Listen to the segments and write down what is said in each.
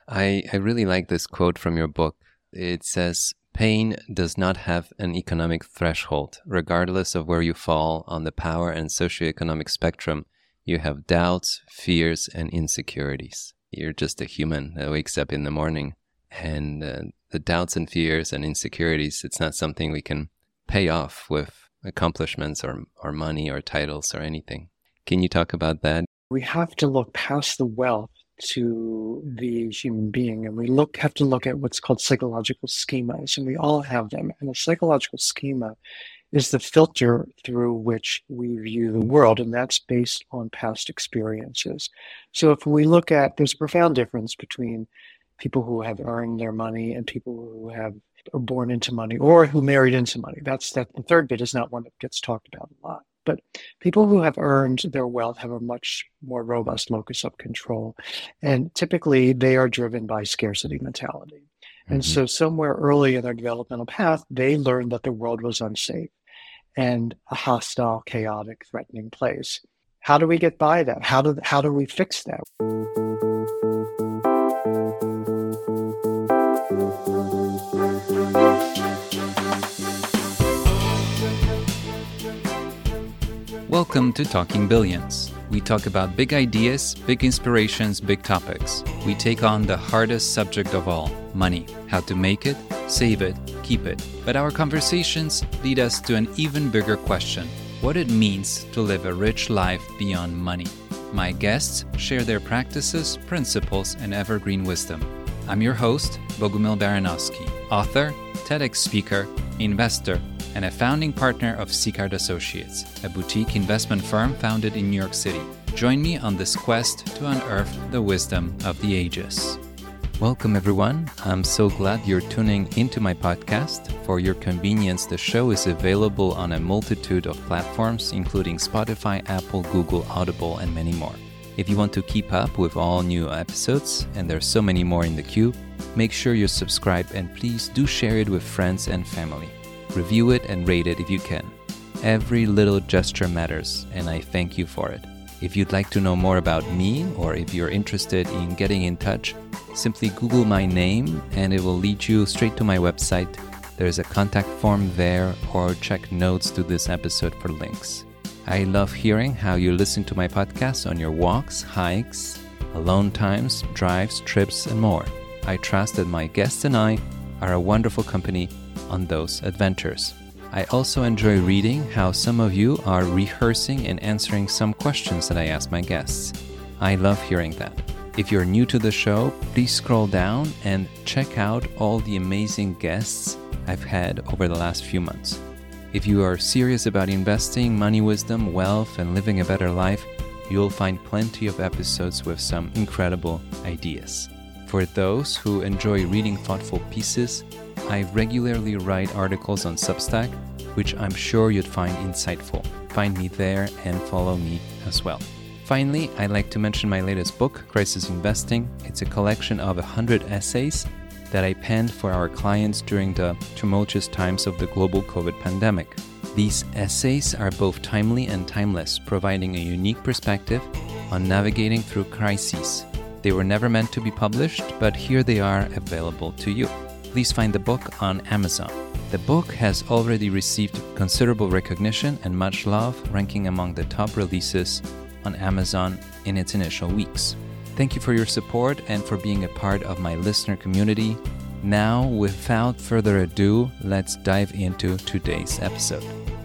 I really like this quote from your book. It says, "Pain does not have an economic threshold. Regardless of where you fall on the power and socioeconomic spectrum, you have doubts, fears, and insecurities. You're just a human that wakes up in the morning. And the doubts and fears and insecurities, it's not something we can pay off with accomplishments or money or titles or anything." Can you talk about that? We have to look past the wealth to the human being, and we have to look at what's called psychological schemas, and we all have them. And a psychological schema is the filter through which we view the world, and that's based on past experiences. So if we look at, there's a profound difference between people who have earned their money and people who are born into money or who married into money. The third bit is not one that gets talked about a lot. But people who have earned their wealth have a much more robust locus of control. And typically they are driven by scarcity mentality. And so somewhere early in their developmental path, they learned that the world was unsafe and a hostile, chaotic, threatening place. How do we get by that? How do we fix that? Welcome to Talking Billions. We talk about big ideas, big inspirations, big topics. We take on the hardest subject of all, money. How to make it, save it, keep it. But our conversations lead us to an even bigger question: what it means to live a rich life beyond money. My guests share their practices, principles, and evergreen wisdom. I'm your host, Bogumil Baranowski, author, TEDx speaker, investor, and a founding partner of Sicard Associates, a boutique investment firm founded in New York City. Join me on this quest to unearth the wisdom of the ages. Welcome, everyone. I'm so glad you're tuning into my podcast. For your convenience, the show is available on a multitude of platforms, including Spotify, Apple, Google, Audible, and many more. If you want to keep up with all new episodes, and there's so many more in the queue, make sure you subscribe and please do share it with friends and family. Review it and rate it if you can. Every little gesture matters, and I thank you for it. If you'd like to know more about me, or if you're interested in getting in touch, simply Google my name and it will lead you straight to my website. There's a contact form there, or check notes to this episode for links. I love hearing how you listen to my podcast on your walks, hikes, alone times, drives, trips, and more. I trust that my guests and I are a wonderful company on those adventures. I also enjoy reading how some of you are rehearsing and answering some questions that I ask my guests. I love hearing that. If you're new to the show, please scroll down and check out all the amazing guests I've had over the last few months. If you are serious about investing, money wisdom, wealth, and living a better life, you'll find plenty of episodes with some incredible ideas. For those who enjoy reading thoughtful pieces, I regularly write articles on Substack, which I'm sure you'd find insightful. Find me there and follow me as well. Finally, I'd like to mention my latest book, Crisis Investing. It's a collection of 100 essays that I penned for our clients during the tumultuous times of the global COVID pandemic. These essays are both timely and timeless, providing a unique perspective on navigating through crises. They were never meant to be published, but here they are available to you. Please find the book on Amazon. The book has already received considerable recognition and much love, ranking among the top releases on Amazon in its initial weeks. Thank you for your support and for being a part of my listener community. Now, without further ado, let's dive into today's episode.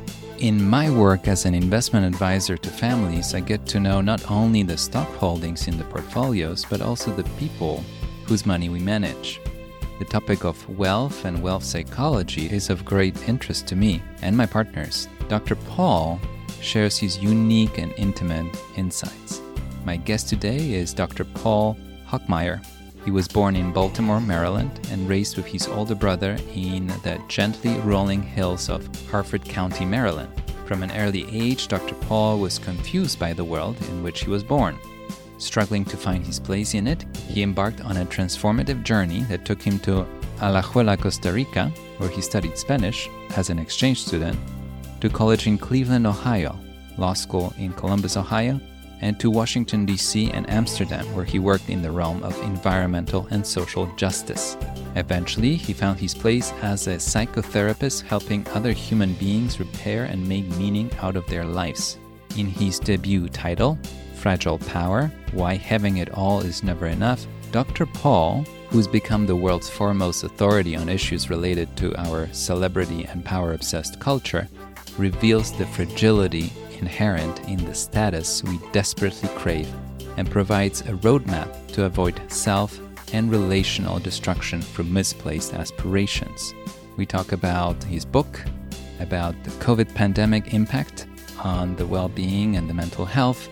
In my work as an investment advisor to families, I get to know not only the stock holdings in the portfolios, but also the people whose money we manage. The topic of wealth and wealth psychology is of great interest to me and my partners. Dr. Paul shares his unique and intimate insights. My guest today is Dr. Paul Hochmeyer. He was born in Baltimore, Maryland, and raised with his older brother in the gently rolling hills of Harford County, Maryland. From an early age, Dr. Paul was confused by the world in which he was born. Struggling to find his place in it, he embarked on a transformative journey that took him to Alajuela, Costa Rica, where he studied Spanish as an exchange student, to college in Cleveland, Ohio, law school in Columbus, Ohio, and to Washington, D.C. and Amsterdam, where he worked in the realm of environmental and social justice. Eventually, he found his place as a psychotherapist helping other human beings repair and make meaning out of their lives. In his debut title, Fragile Power: Why Having It All Is Never Enough, Dr. Paul, who's become the world's foremost authority on issues related to our celebrity and power-obsessed culture, reveals the fragility inherent in the status we desperately crave and provides a roadmap to avoid self and relational destruction from misplaced aspirations. We talk about his book, about the COVID pandemic impact on the well-being and the mental health.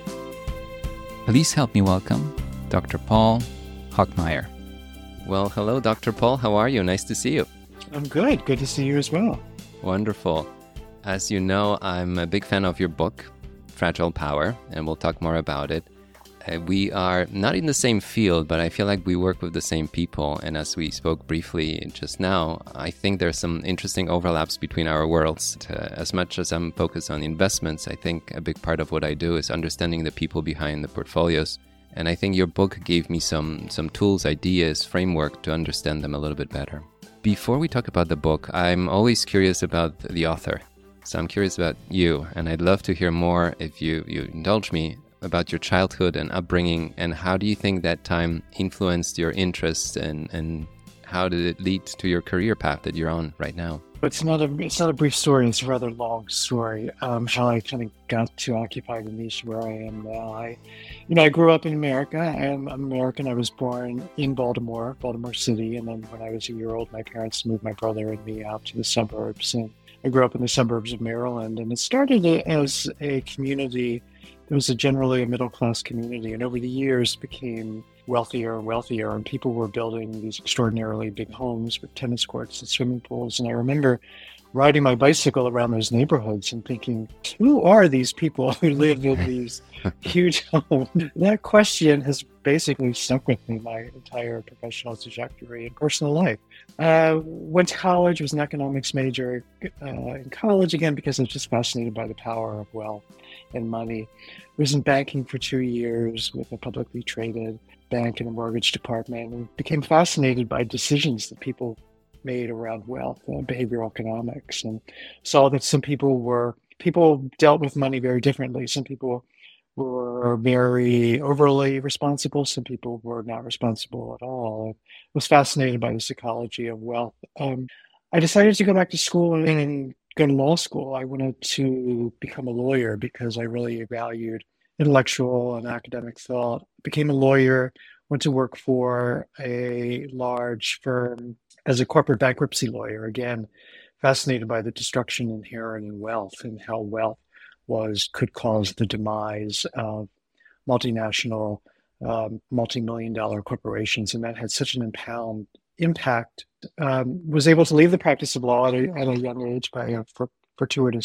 Please help me welcome Dr. Paul Hochmeier. Well, hello, Dr. Paul. How are you? Nice to see you. I'm good. Good to see you as well. Wonderful. As you know, I'm a big fan of your book, Fragile Power, and we'll talk more about it. We are not in the same field, but I feel like we work with the same people. And as we spoke briefly just now, I think there's some interesting overlaps between our worlds. As much as I'm focused on investments, I think a big part of what I do is understanding the people behind the portfolios. And I think your book gave me some tools, ideas, framework to understand them a little bit better. Before we talk about the book, I'm always curious about the author. So I'm curious about you, and I'd love to hear more, if you indulge me, about your childhood and upbringing, and how do you think that time influenced your interests, and how did it lead to your career path that you're on right now? It's not a brief story. It's a rather long story. How I kind of got to occupy the niche where I am now. I grew up in America. I'm American. I was born in Baltimore City, and then when I was a year old, my parents moved my brother and me out to the suburbs. And I grew up in the suburbs of Maryland, and it started as a community. It was generally a middle-class community, and over the years became wealthier and wealthier, and people were building these extraordinarily big homes with tennis courts and swimming pools. And I remember riding my bicycle around those neighborhoods and thinking, who are these people who live in these huge homes? That question has basically stuck with me my entire professional trajectory and personal life. Went to college, was an economics major in college, again, because I was just fascinated by the power of wealth and money. Was in banking for 2 years with a publicly traded bank and a mortgage department, and became fascinated by decisions that people made around wealth and behavioral economics, and saw that some people dealt with money very differently. Some people were very overly responsible. Some people were not responsible at all. I was fascinated by the psychology of wealth. I decided to go back to school and go to law school. I wanted to become a lawyer because I really valued intellectual and academic thought. Became a lawyer, went to work for a large firm as a corporate bankruptcy lawyer. Again, fascinated by the destruction inherent in wealth and how wealth could cause the demise of multinational, multi-million-dollar corporations, and that had such an impact. Was able to leave the practice of law at a young age by a fortuitous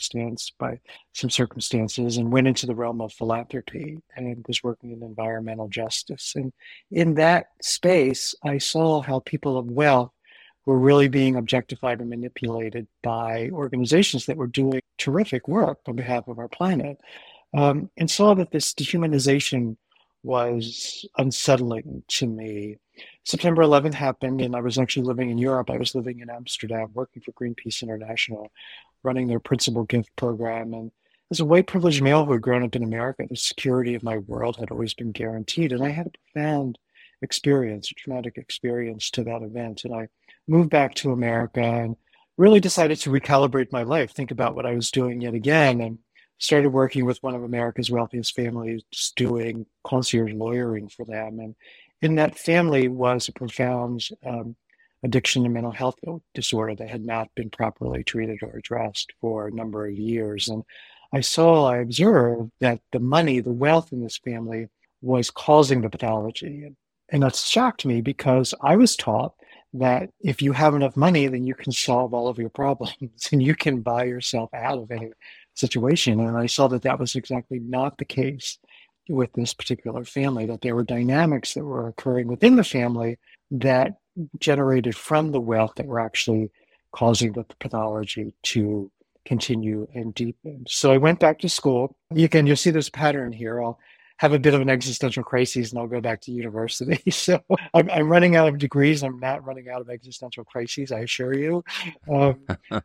circumstances, and went into the realm of philanthropy and was working in environmental justice. And in that space, I saw how people of wealth were really being objectified and manipulated by organizations that were doing terrific work on behalf of our planet, and saw that this dehumanization was unsettling to me. September 11th happened, and I was actually living in Europe. I was living in Amsterdam, working for Greenpeace International, running their principal gift program. And as a white privileged male who had grown up in America, the security of my world had always been guaranteed. And I had a profound experience, a traumatic experience to that event. And I moved back to America and really decided to recalibrate my life, think about what I was doing yet again, and started working with one of America's wealthiest families, doing concierge lawyering for them. And in that family was a profound addiction and mental health disorder that had not been properly treated or addressed for a number of years. And I observed that the money, the wealth in this family was causing the pathology. And that shocked me because I was taught that if you have enough money, then you can solve all of your problems and you can buy yourself out of any situation. And I saw that that was exactly not the case with this particular family, that there were dynamics that were occurring within the family that generated from the wealth that were actually causing the pathology to continue and deepen. So I went back to school. You'll see this pattern here. I'll have a bit of an existential crisis and I'll go back to university. So I'm running out of degrees. I'm not running out of existential crises, I assure you. Um,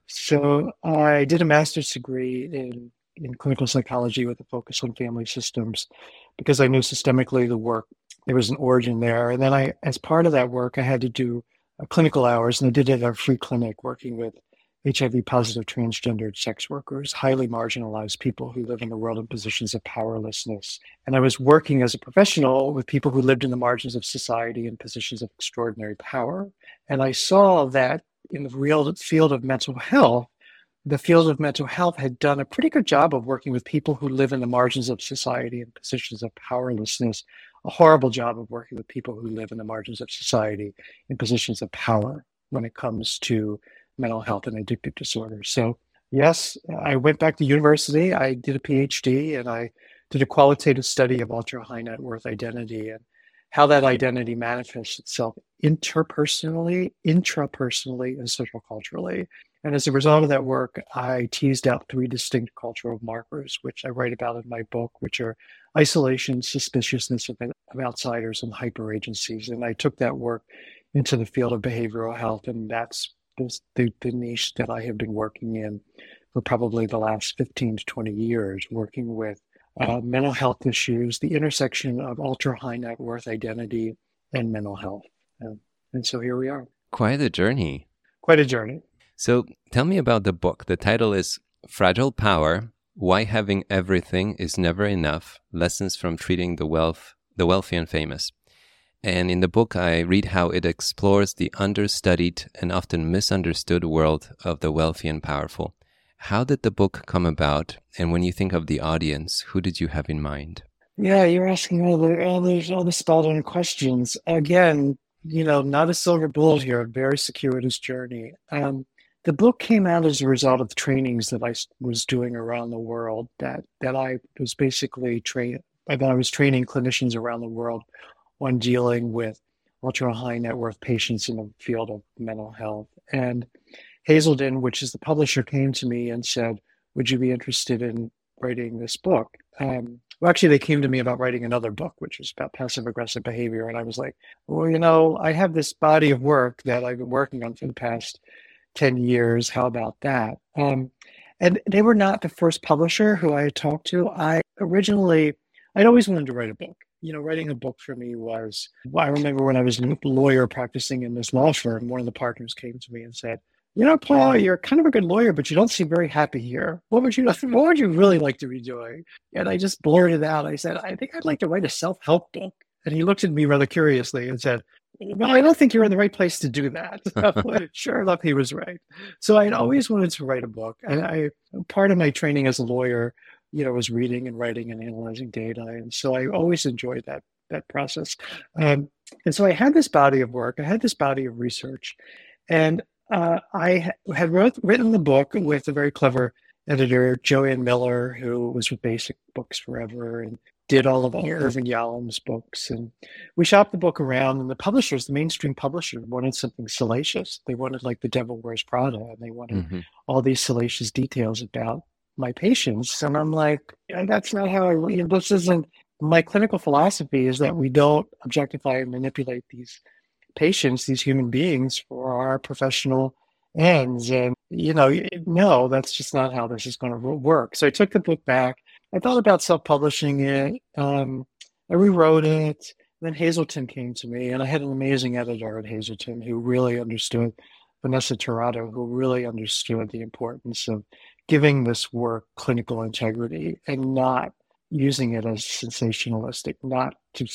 so I did a master's degree in clinical psychology with a focus on family systems because I knew systemically there was an origin there. And then as part of that work, I had to do clinical hours, and I did it at a free clinic working with HIV positive transgendered sex workers, highly marginalized people who live in the world in positions of powerlessness. And I was working as a professional with people who lived in the margins of society in positions of extraordinary power. And I saw that in the real field of mental health, the field of mental health had done a pretty good job of working with people who live in the margins of society in positions of powerlessness, a horrible job of working with people who live in the margins of society in positions of power when it comes to mental health and addictive disorders. So yes, I went back to university, I did a PhD, and I did a qualitative study of ultra high net worth identity and how that identity manifests itself interpersonally, intrapersonally, and social culturally. And as a result of that work, I teased out 3 distinct cultural markers, which I write about in my book, which are isolation, suspiciousness of outsiders, and hyperagencies. And I took that work into the field of behavioral health, and that's the niche that I have been working in for probably the last 15 to 20 years, working with mental health issues, the intersection of ultra high net worth identity and mental health. And so here we are. Quite a journey. Quite a journey. So tell me about the book. The title is Fragile Power: Why Having Everything is Never Enough, Lessons from Treating the Wealthy and Famous. And in the book, I read how it explores the understudied and often misunderstood world of the wealthy and powerful. How did the book come about? And when you think of the audience, who did you have in mind? Yeah, you're asking all the spot-on questions. Again, not a silver bullet here, a very circuitous journey. The book came out as a result of the trainings that I was doing around the world, that I was basically I was training clinicians around the world on dealing with ultra high net worth patients in the field of mental health. And Hazelden, which is the publisher, came to me and said, would you be interested in writing this book? Well, actually, they came to me about writing another book, which was about passive aggressive behavior. And I was like, well, I have this body of work that I've been working on for the past 10 years. How about that? And they were not the first publisher who I had talked to. I'd always wanted to write a book. Writing a book for me I remember when I was a lawyer practicing in this law firm, one of the partners came to me and said, Paul, you're kind of a good lawyer, but you don't seem very happy here. What would you really like to be doing? And I just blurted out. I said, I think I'd like to write a self-help book. And he looked at me rather curiously and said, well, I don't think you're in the right place to do that. Sure enough, he was right. So I'd always wanted to write a book. And part of my training as a lawyer, was reading and writing and analyzing data. And so I always enjoyed that process. And so I had this body of work, I had this body of research, and I had written the book with a very clever editor, Joanne Miller, who was with Basic Books forever and did all of Irvin Yalom's books. And we shopped the book around, and the mainstream publisher, wanted something salacious. They wanted like The Devil Wears Prada, and they wanted all these salacious details about my patients. And I'm like, that's not how this isn't my clinical philosophy, is that we don't objectify and manipulate these patients, these human beings, for our professional ends. And, no, that's just not how this is going to work. So I took the book back. I thought about self-publishing it. I rewrote it. Then Hazelden came to me, and I had an amazing editor at Hazelden who really understood, Vanessa Tirado, who really understood the importance of giving this work clinical integrity and not using it as sensationalistic, not to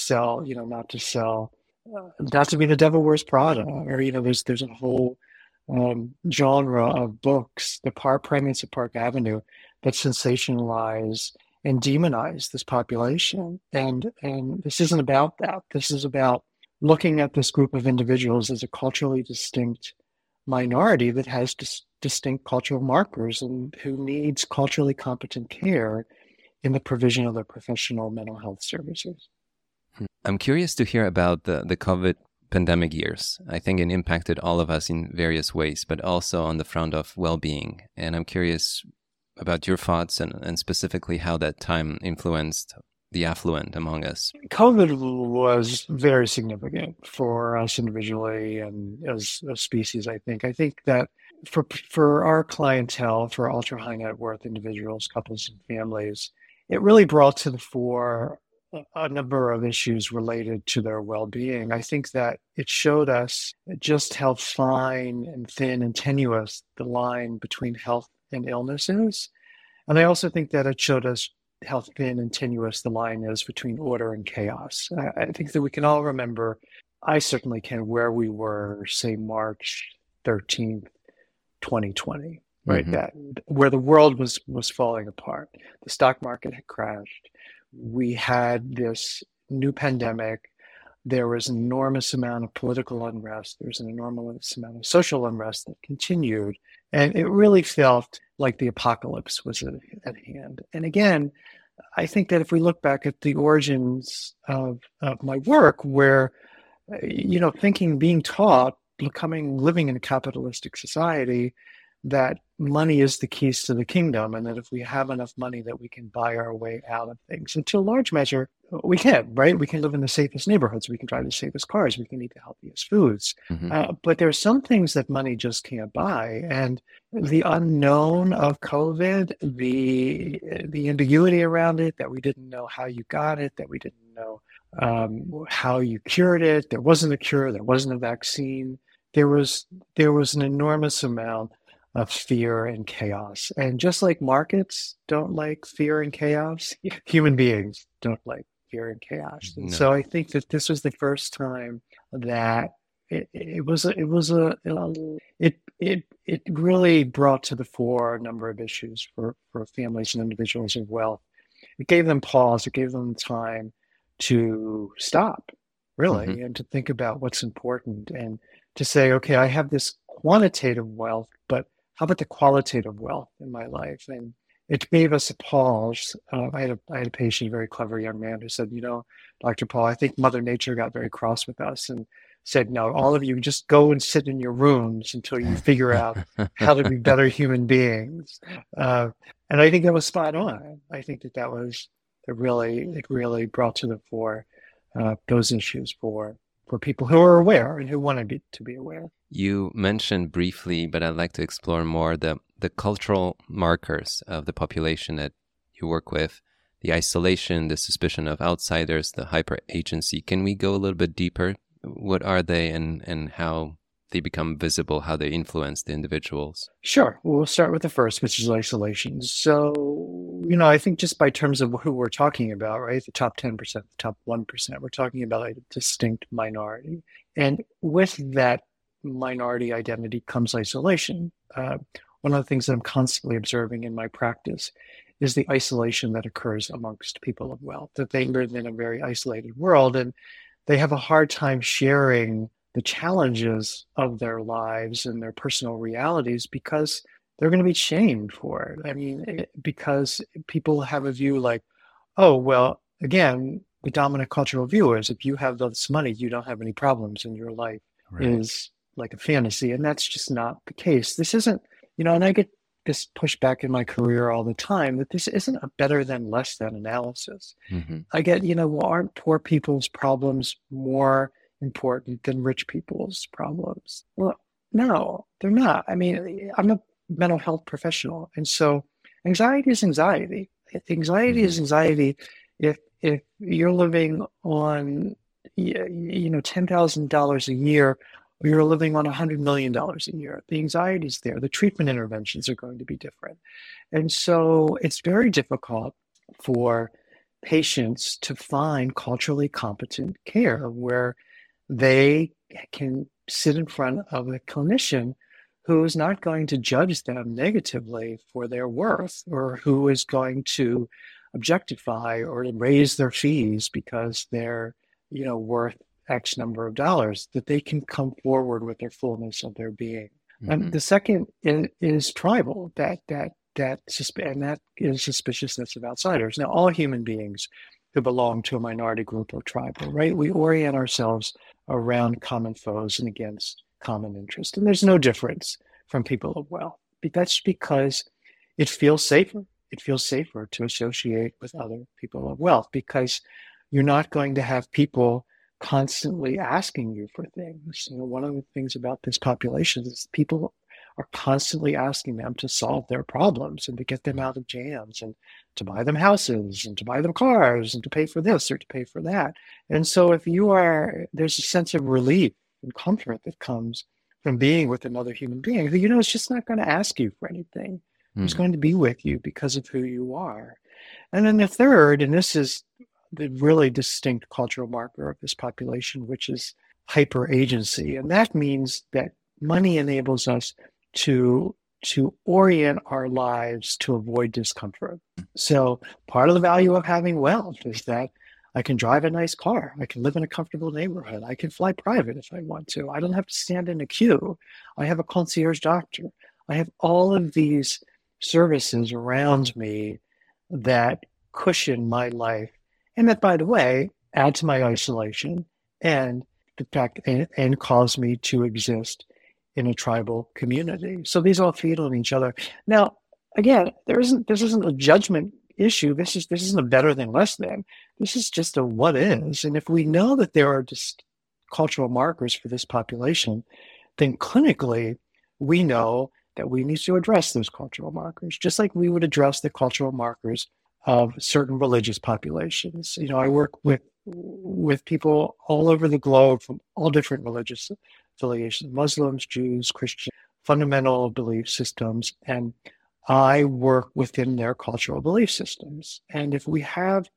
be the Devil Wears Prada, or there's a whole genre of books, the Primates of Park Avenue, that sensationalize and demonize this population. And this isn't about that. This is about looking at this group of individuals as a culturally distinct minority that has distinct cultural markers and who needs culturally competent care in the provision of their professional mental health services. I'm curious to hear about the COVID pandemic years. I think it impacted all of us in various ways, but also on the front of well-being. And I'm curious about your thoughts and specifically how that time influenced the affluent among us? COVID was very significant for us individually and as a species, I think. I think that for our clientele, for ultra high net worth individuals, couples and families, it really brought to the fore a number of issues related to their well-being. I think that it showed us just how fine and thin and tenuous the line between health and illness is. And I also think that it showed us how thin and tenuous the line is between order and chaos. I think that we can all remember, I certainly can, where we were, say, March 13th, 2020, right? Mm-hmm. That where the world was falling apart. The stock market had crashed. We had this new pandemic. There was an enormous amount of political unrest. There was an enormous amount of social unrest that continued. And it really felt like the apocalypse was at hand. And again, I think that if we look back at the origins of my work, where, being taught, living in a capitalistic society, that money is the keys to the kingdom, and that if we have enough money that we can buy our way out of things. And to a large measure, we can, right? We can live in the safest neighborhoods. We can drive the safest cars. We can eat the healthiest foods. Mm-hmm. But there are some things that money just can't buy. And the unknown of COVID, the ambiguity around it, that we didn't know how you got it, that we didn't know how you cured it. There wasn't a cure. There wasn't a vaccine. There was an enormous amount of fear and chaos. And just like markets don't like fear and chaos, human beings don't like fear and chaos. And so I think that this was the first time that it really brought to the fore a number of issues for families and individuals of wealth. It gave them pause. It gave them time to stop, really, Mm-hmm. and to think about what's important, and to say, okay, I have this quantitative wealth, but how about the qualitative wealth in my life? And it gave us a pause. I had a patient, a very clever young man, who said, Dr. Paul, I think Mother Nature got very cross with us and said, no, all of you just go and sit in your rooms until you figure out how to be better human beings. And I think that was spot on. I think that was it really brought to the fore those issues for people who are aware and who want to be aware. You mentioned briefly, but I'd like to explore more the cultural markers of the population that you work with, the isolation, the suspicion of outsiders, the hyper-agency. Can we go a little bit deeper? What are they and how they become visible, how they influence the individuals? Sure. Well, we'll start with the first, which is isolation. So, I think just by terms of who we're talking about, right, the top 10%, the top 1%, we're talking about a distinct minority. And with that minority identity comes isolation. One of the things that I'm constantly observing in my practice is the isolation that occurs amongst people of wealth, that they live in a very isolated world and they have a hard time sharing the challenges of their lives and their personal realities because they're going to be shamed for it. I mean, because people have a view like, oh, well, again, the dominant cultural view is if you have this money, you don't have any problems in your life. Right. Is like a fantasy. And that's just not the case. This isn't, and I get this pushback in my career all the time that this isn't a better than, less than analysis. Mm-hmm. I get, well, aren't poor people's problems more important than rich people's problems? Well, no, they're not. I mean, I'm a mental health professional. And so anxiety is anxiety. Anxiety is anxiety. If you're living on, $10,000 a year, or you're living on $100 million a year, the anxiety is there. The treatment interventions are going to be different. And so it's very difficult for patients to find culturally competent care where they can sit in front of a clinician who is not going to judge them negatively for their worth, or who is going to objectify or raise their fees because they're, worth X number of dollars, that they can come forward with their fullness of their being. Mm-hmm. And the second is tribal, and that is suspiciousness of outsiders. Now, all human beings who belong to a minority group are tribal, right? We orient ourselves around common foes and against common interest. And there's no difference from people of wealth. That's because it feels safer. it feels safer to associate with other people of wealth because you're not going to have people constantly asking you for things. One of the things about this population is people are constantly asking them to solve their problems and to get them out of jams and to buy them houses and to buy them cars and to pay for this or to pay for that. And so there's a sense of relief and comfort that comes from being with another human being who, is just not going to ask you for anything. Who's going to be with you because of who you are. And then the third, and this is the really distinct cultural marker of this population, which is hyper agency. And that means that money enables us to orient our lives to avoid discomfort. So part of the value of having wealth is that I can drive a nice car. I can live in a comfortable neighborhood. I can fly private if I want to. I don't have to stand in a queue. I have a concierge doctor. I have all of these services around me that cushion my life and that, by the way, add to my isolation and the fact and cause me to exist in a tribal community. So these all feed on each other. Now, again, this isn't a judgment issue. This isn't a better than less than. This is just a what is. And if we know that there are just cultural markers for this population, then clinically we know that we need to address those cultural markers, just like we would address the cultural markers of certain religious populations. I work with people all over the globe from all different religious affiliations, Muslims, Jews, Christians, fundamental belief systems, and I work within their cultural belief systems. And if we have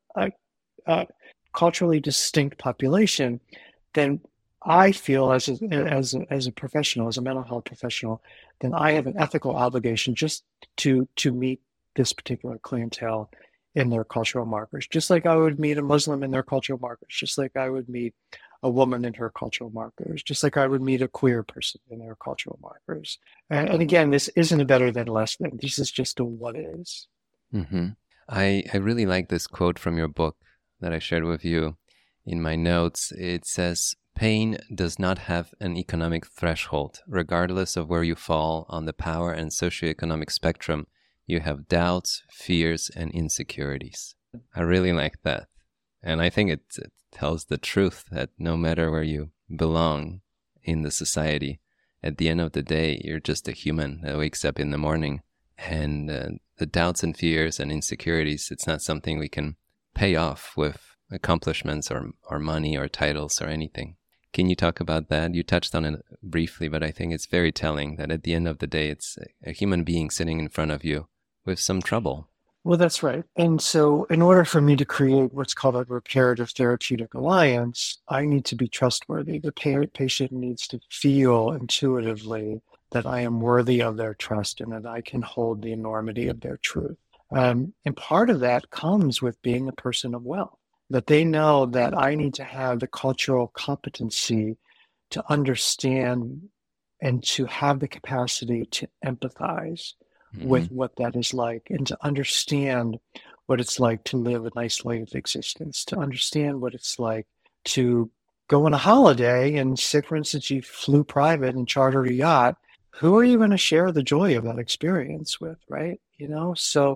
a culturally distinct population, then I feel as a professional, as a mental health professional, then I have an ethical obligation just to meet this particular clientele in their cultural markers, just like I would meet a Muslim in their cultural markers, just like I would meet a woman in her cultural markers, just like I would meet a queer person in their cultural markers. And again, this isn't a better than less than. This is just a what is. Mm-hmm. I really like this quote from your book that I shared with you. In my notes, it says, "Pain does not have an economic threshold. Regardless of where you fall on the power and socioeconomic spectrum, you have doubts, fears, and insecurities." I really like that. And I think it tells the truth that no matter where you belong in the society, at the end of the day, you're just a human that wakes up in the morning. And the doubts and fears and insecurities, it's not something we can pay off with accomplishments or money or titles or anything. Can you talk about that? You touched on it briefly, but I think it's very telling that at the end of the day, it's a human being sitting in front of you with some trouble. Well, that's right. And so in order for me to create what's called a reparative therapeutic alliance, I need to be trustworthy. The patient needs to feel intuitively that I am worthy of their trust and that I can hold the enormity of their truth. And part of that comes with being a person of wealth, that they know that I need to have the cultural competency to understand and to have the capacity to empathize with what that is like and to understand what it's like to live an isolated existence, to understand what it's like to go on a holiday and say, for instance, you flew private and chartered a yacht. Who are you going to share the joy of that experience with, right? So,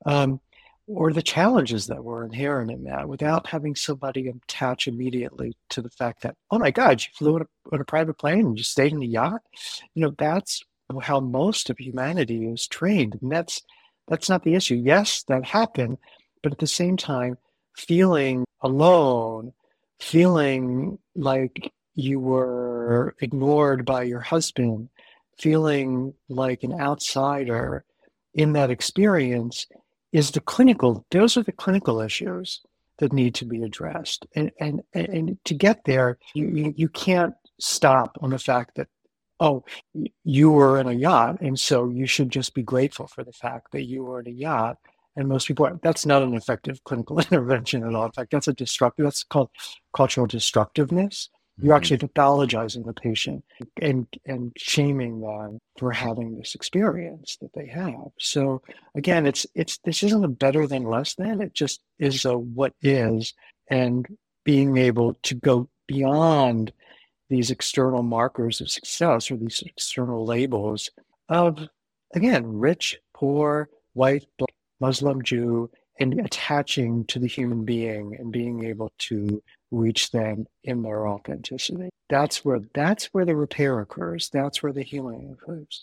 or the challenges that were inherent in that without having somebody attach immediately to the fact that, oh my God, you flew on a private plane and you stayed in a yacht. That's how most of humanity is trained. And that's not the issue. Yes, that happened, but at the same time, feeling alone, feeling like you were ignored by your husband, feeling like an outsider in that experience those are the clinical issues that need to be addressed. And to get there, you can't stop on the fact that, oh, you were in a yacht, and so you should just be grateful for the fact that you were in a yacht. And most people that's not an effective clinical intervention at all. In fact, that's called cultural destructiveness. You're actually pathologizing the patient and shaming them for having this experience that they have. So again, this isn't a better than less than, it just is a what is, and being able to go beyond these external markers of success or these external labels of, again, rich, poor, white, black, Muslim, Jew, and attaching to the human being and being able to reach them in their authenticity. That's where the repair occurs. That's where the healing occurs.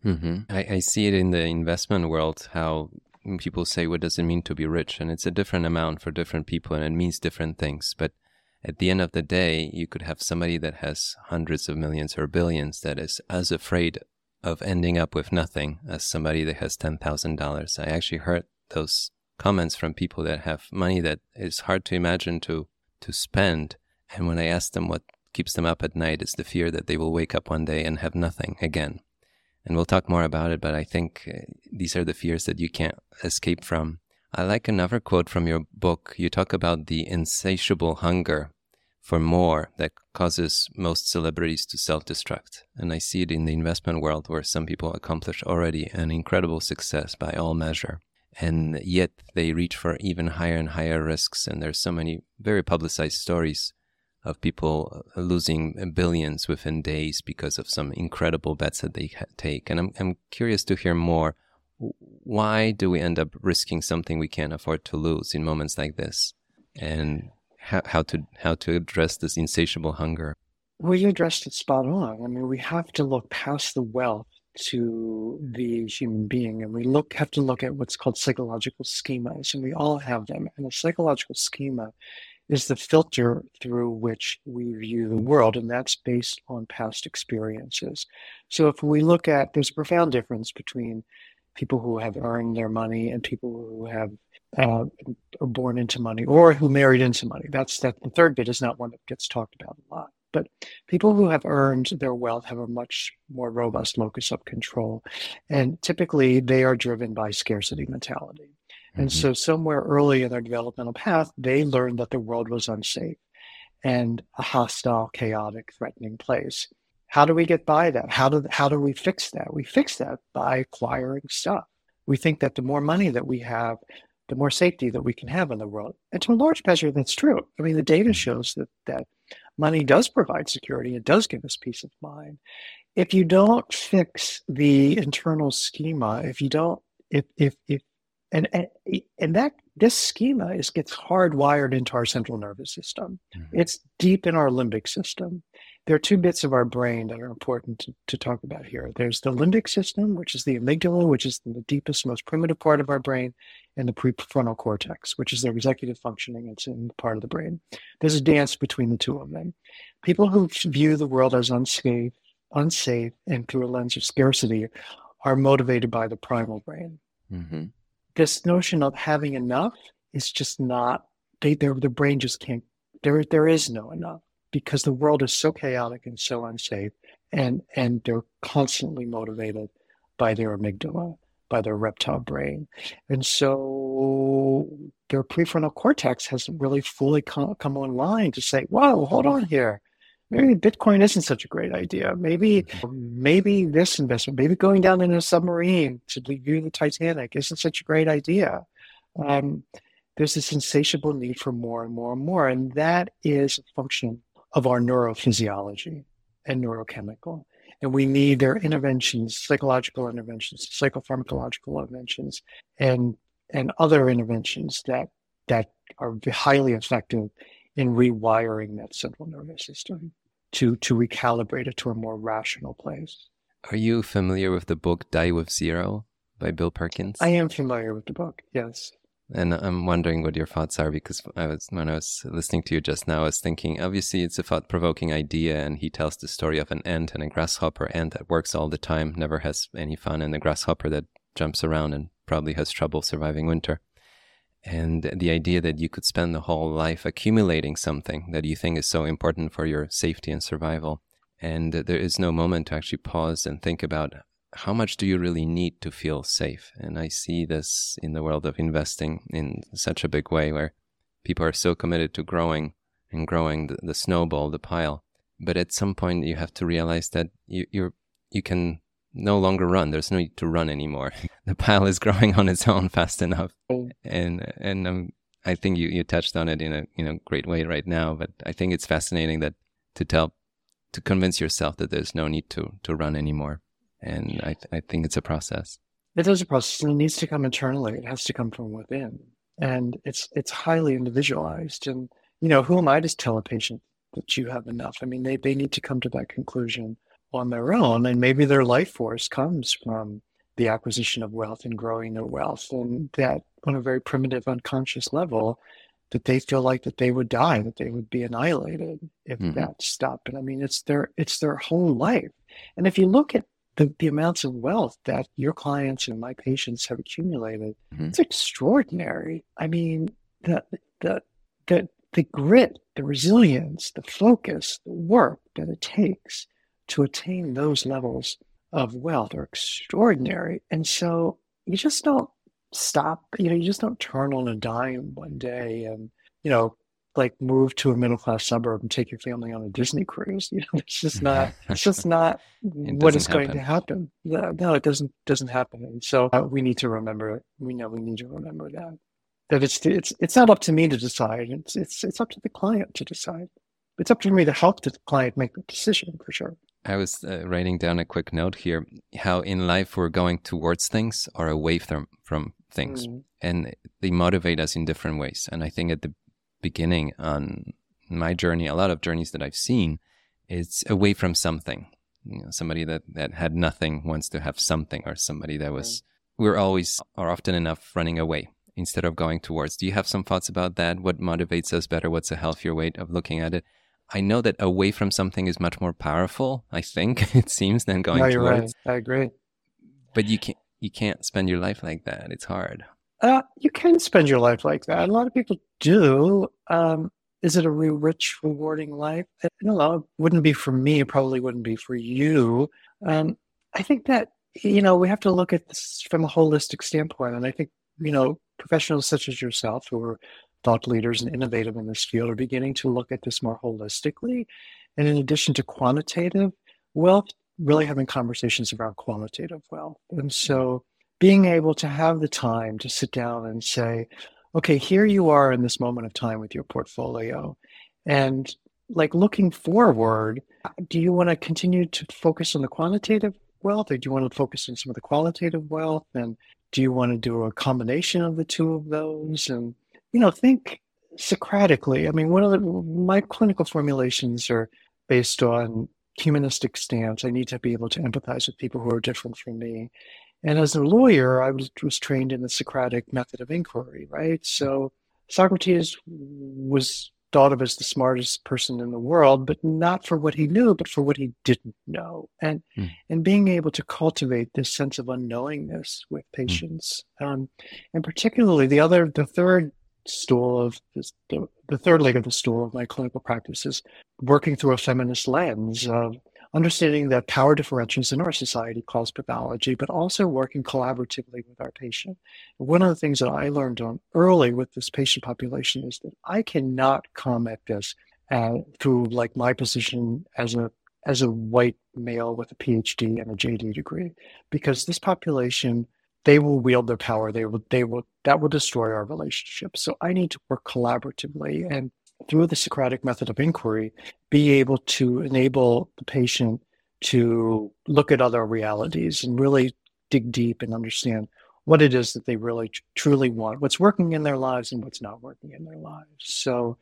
I see it in the investment world, how people say, what does it mean to be rich? And it's a different amount for different people, and it means different things. But at the end of the day, you could have somebody that has hundreds of millions or billions that is as afraid of ending up with nothing as somebody that has $10,000. I actually heard those comments from people that have money that is hard to imagine to spend. And when I ask them what keeps them up at night, it's the fear that they will wake up one day and have nothing again. And we'll talk more about it, but I think these are the fears that you can't escape from. I like another quote from your book. You talk about the insatiable hunger for more that causes most celebrities to self-destruct. And I see it in the investment world, where some people accomplish already an incredible success by all measure. And yet they reach for even higher and higher risks. And there's so many very publicized stories of people losing billions within days because of some incredible bets that they take. And I'm curious to hear more. Why do we end up risking something we can't afford to lose in moments like this? And how to address this insatiable hunger? Well, you addressed it spot on. I mean, we have to look past the wealth to the human being, and we have to look at what's called psychological schemas, and we all have them. And a psychological schema is the filter through which we view the world, and that's based on past experiences. So if we look at, there's a profound difference between people who have earned their money and people who have are born into money or who married into money. That's the third bit is not one that gets talked about a lot. But people who have earned their wealth have a much more robust locus of control. And typically they are driven by scarcity mentality. And so somewhere early in their developmental path, they learned that the world was unsafe and a hostile, chaotic, threatening place. How do we get by that? How do we fix that? We fix that by acquiring stuff. We think that the more money that we have, the more safety that we can have in the world. And to a large measure, that's true. I mean, the data shows that money does provide security. It does give us peace of mind. If you don't fix the internal schema, and that this schema gets hardwired into our central nervous system. It's deep in our limbic system. There are two bits of our brain that are important to talk about here. There's the limbic system, which is the amygdala, which is the deepest, most primitive part of our brain, and the prefrontal cortex, which is their executive functioning. It's in the part of the brain. There's a dance between the two of them. People who view the world as unsafe, and through a lens of scarcity are motivated by the primal brain. Mm-hmm. This notion of having enough is just not, their brain just can't, there is no enough, because the world is so chaotic and so unsafe, and they're constantly motivated by their amygdala, by their reptile brain. And so their prefrontal cortex hasn't really fully come online to say, whoa, hold on here. Maybe Bitcoin isn't such a great idea. Maybe this investment, maybe going down in a submarine to view the Titanic isn't such a great idea. There's this insatiable need for more and more and more. And that is a function of our neurophysiology and neurochemical. And we need their interventions, psychological interventions, psychopharmacological interventions, and other interventions that are highly effective in rewiring that central nervous system to recalibrate it to a more rational place. Are you familiar with the book Die with Zero by Bill Perkins? I am familiar with the book, yes. And I'm wondering what your thoughts are, because when I was listening to you just now, I was thinking, obviously it's a thought-provoking idea, and he tells the story of an ant and a grasshopper ant that works all the time, never has any fun, and the grasshopper that jumps around and probably has trouble surviving winter. And the idea that you could spend the whole life accumulating something that you think is so important for your safety and survival, and there is no moment to actually pause and think about how much do you really need to feel safe. And I see this in the world of investing in such a big way, where people are so committed to growing the snowball, the pile. But at some point you have to realize that you can no longer run. There's no need to run anymore. The pile is growing on its own fast enough. And I think you touched on it in a great way right now. But I think it's fascinating that to convince yourself that there's no need to run anymore. And I think it's a process. It is a process and it needs to come internally. It has to come from within. And it's highly individualized. And, who am I to tell a patient that you have enough? I mean, they need to come to that conclusion on their own. And maybe their life force comes from the acquisition of wealth and growing their wealth. And that on a very primitive, unconscious level, that they feel like that they would die, that they would be annihilated if that stopped. And I mean, it's their whole life. And if you look at the amounts of wealth that your clients and my patients have accumulated, it's extraordinary. I mean, the grit, the resilience, the focus, the work that it takes to attain those levels of wealth are extraordinary. And so you just don't stop, you just don't turn on a dime one day and, like move to a middle-class suburb and take your family on a Disney cruise. It's just not what is going to happen. No, it doesn't happen. And so we need to remember it. We need to remember that it's not up to me to decide. It's up to the client to decide. It's up to me to help the client make the decision, for sure. I was writing down a quick note here, how in life we're going towards things or away from things, and they motivate us in different ways. And I think at the beginning on my journey, a lot of journeys that I've seen, it's away from something. Somebody that had nothing wants to have something, or somebody that was, we're always or often enough running away instead of going towards. Do you have some thoughts about that? What motivates us better? What's a healthier way of looking at it? I know that away from something is much more powerful, I think, it seems, than going towards. You're right. I agree. But you can't spend your life like that. It's hard. You can spend your life like that. A lot of people do. Is it a rich, rewarding life? I don't know. It wouldn't be for me. It probably wouldn't be for you. I think that, we have to look at this from a holistic standpoint. And I think, professionals such as yourself who are thought leaders and innovative in this field are beginning to look at this more holistically. And in addition to quantitative wealth, really having conversations around qualitative wealth. And so being able to have the time to sit down and say, okay, here you are in this moment of time with your portfolio. And like looking forward, do you want to continue to focus on the quantitative wealth, or do you want to focus on some of the qualitative wealth? And do you want to do a combination of the two of those? And, think Socratically. I mean, my clinical formulations are based on humanistic stance. I need to be able to empathize with people who are different from me. And as a lawyer, I was trained in the Socratic method of inquiry, right? So Socrates was thought of as the smartest person in the world, but not for what he knew, but for what he didn't know. And being able to cultivate this sense of unknowingness with patients. And particularly the third stool of this, the third leg of the stool of my clinical practice is working through a feminist lens of understanding that power differentials in our society cause pathology, but also working collaboratively with our patient. One of the things that I learned on early with this patient population is that I cannot come at this through like my position as a white male with a PhD and a JD degree, because this population, they will wield their power. That will destroy our relationship. So I need to work collaboratively and through the Socratic method of inquiry, be able to enable the patient to look at other realities and really dig deep and understand what it is that they really truly want, what's working in their lives and what's not working in their lives. So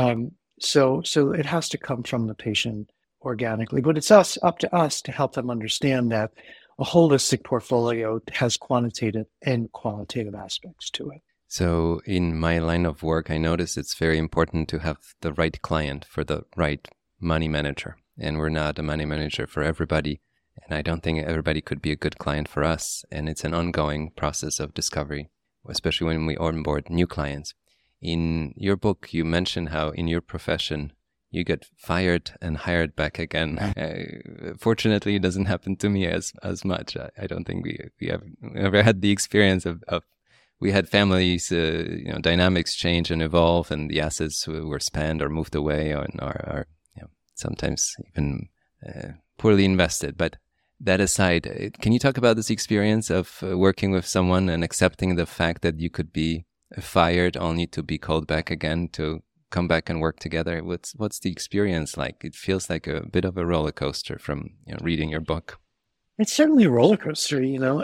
it has to come from the patient organically, but it's up to us to help them understand that a holistic portfolio has quantitative and qualitative aspects to it. So in my line of work, I notice it's very important to have the right client for the right money manager. And we're not a money manager for everybody. And I don't think everybody could be a good client for us. And it's an ongoing process of discovery, especially when we onboard new clients. In your book, you mentioned how in your profession, you get fired and hired back again. Fortunately, it doesn't happen to me as much. I don't think we have ever had the experience of we had families, dynamics change and evolve, and the assets were spent or moved away, or sometimes even poorly invested. But that aside, can you talk about this experience of working with someone and accepting the fact that you could be fired only to be called back again to come back and work together? What's the experience like? It feels like a bit of a roller coaster from reading your book. It's certainly a roller coaster, you know.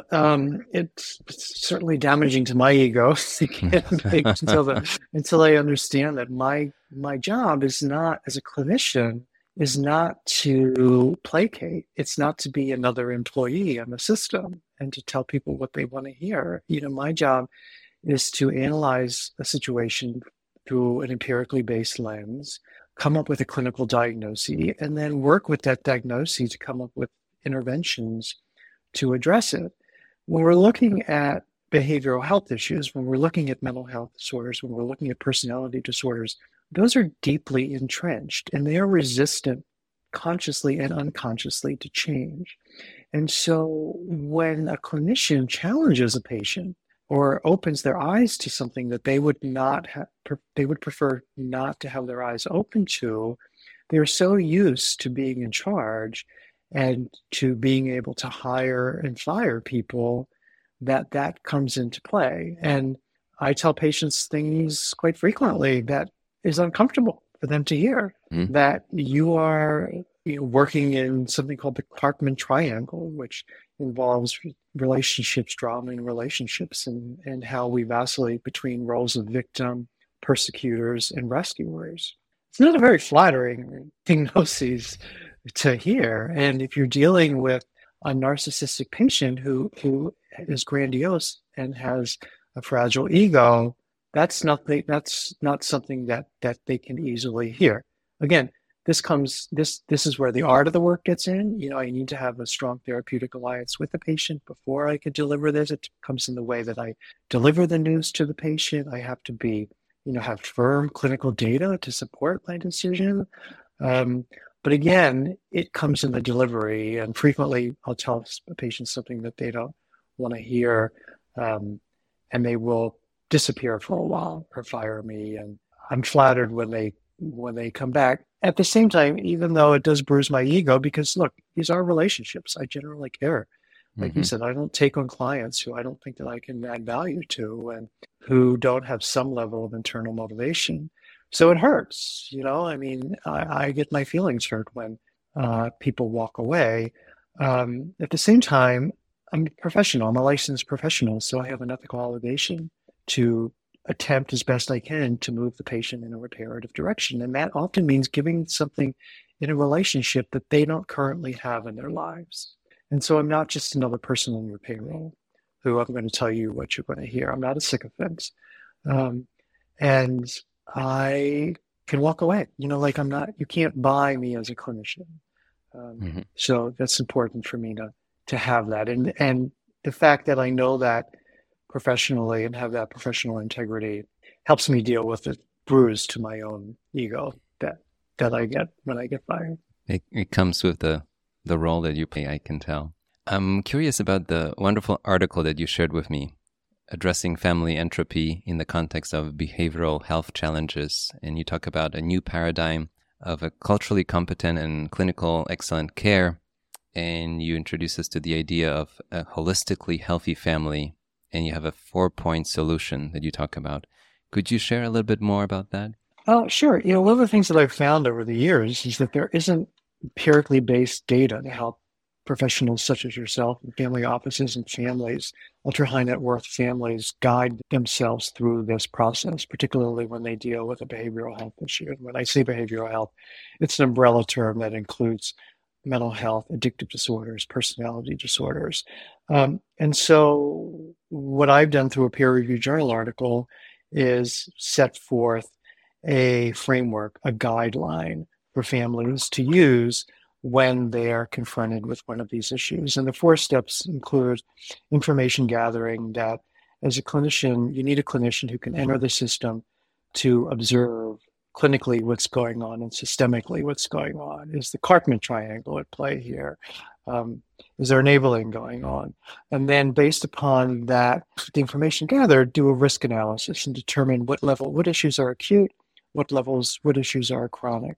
It's certainly damaging to my ego. I can't wait until I understand that my job is not, as a clinician, is not to placate. It's not to be another employee in the system and to tell people what they want to hear. You know, my job is to analyze a situation through an empirically based lens, come up with a clinical diagnosis, and then work with that diagnosis to come up with interventions to address it. When we're looking at behavioral health issues, when we're looking at mental health disorders, when we're looking at personality disorders, those are deeply entrenched and they are resistant consciously and unconsciously to change. And so when a clinician challenges a patient or opens their eyes to something that they would not have, they would prefer not to have their eyes open to, they're so used to being in charge and to being able to hire and fire people that comes into play. And I tell patients things quite frequently that is uncomfortable for them to hear, that you are working in something called the Karpman triangle, which involves relationships, drama in relationships, and how we vacillate between roles of victim, persecutors, and rescuers. It's not a very flattering diagnosis to hear. And if you're dealing with a narcissistic patient who is grandiose and has a fragile ego, that's not something that they can easily hear. Again, this is where the art of the work gets in. You know, I need to have a strong therapeutic alliance with the patient before I could deliver this. It comes in the way that I deliver the news to the patient. I have to be, have firm clinical data to support my decision. But again, it comes in the delivery, and frequently I'll tell a patient something that they don't want to hear, and they will disappear for a while or fire me. And I'm flattered when they come back. At the same time, even though it does bruise my ego, because look, these are relationships. I generally care. Like you said, I don't take on clients who I don't think that I can add value to and who don't have some level of internal motivation. So it hurts, I mean, I get my feelings hurt when people walk away. At the same time, I'm a professional. I'm a licensed professional, so I have an ethical obligation to attempt as best I can to move the patient in a reparative direction. And that often means giving something in a relationship that they don't currently have in their lives. And so I'm not just another person on your payroll who I'm going to tell you what you're going to hear. I'm not a sycophant. And I can walk away, you can't buy me as a clinician. So that's important for me to have that. And the fact that I know that professionally and have that professional integrity helps me deal with the bruise to my own ego that I get when I get fired. It comes with the role that you play, I can tell. I'm curious about the wonderful article that you shared with me, addressing family entropy in the context of behavioral health challenges. And you talk about a new paradigm of a culturally competent and clinical excellent care. And you introduce us to the idea of a holistically healthy family. And you have a 4-point solution that you talk about. Could you share a little bit more about that? Oh, sure. One of the things that I've found over the years is that there isn't empirically based data to help professionals such as yourself and family offices and families, ultra high net worth families, guide themselves through this process, particularly when they deal with a behavioral health issue. And when I say behavioral health, it's an umbrella term that includes mental health, addictive disorders, personality disorders. And so what I've done through a peer-reviewed journal article is set forth a framework, a guideline for families to use when they are confronted with one of these issues. And the 4 steps include information gathering, that as a clinician, you need a clinician who can enter the system to observe clinically what's going on and systemically what's going on. Is the Karpman triangle at play here? Is there enabling going on? And then based upon that, the information gathered, do a risk analysis and determine what issues are acute, what issues are chronic.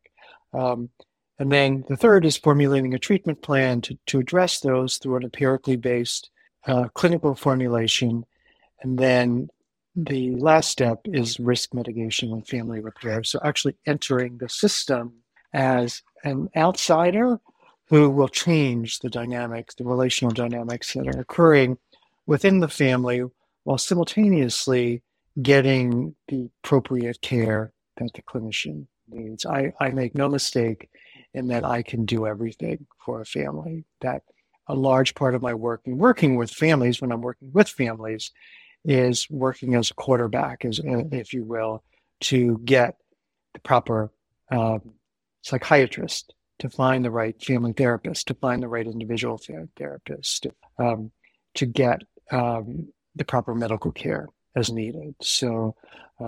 And then the third is formulating a treatment plan to address those through an empirically based clinical formulation. And then the last step is risk mitigation and family repair. So actually entering the system as an outsider who will change the dynamics, the relational dynamics that are occurring within the family while simultaneously getting the appropriate care that the clinician needs. I make no mistake in that I can do everything for a family. That a large part of my work in working with families, when I'm working with families, is working as a quarterback, as if you will, to get the proper psychiatrist, to find the right family therapist, to find the right individual therapist, to get the proper medical care as needed. So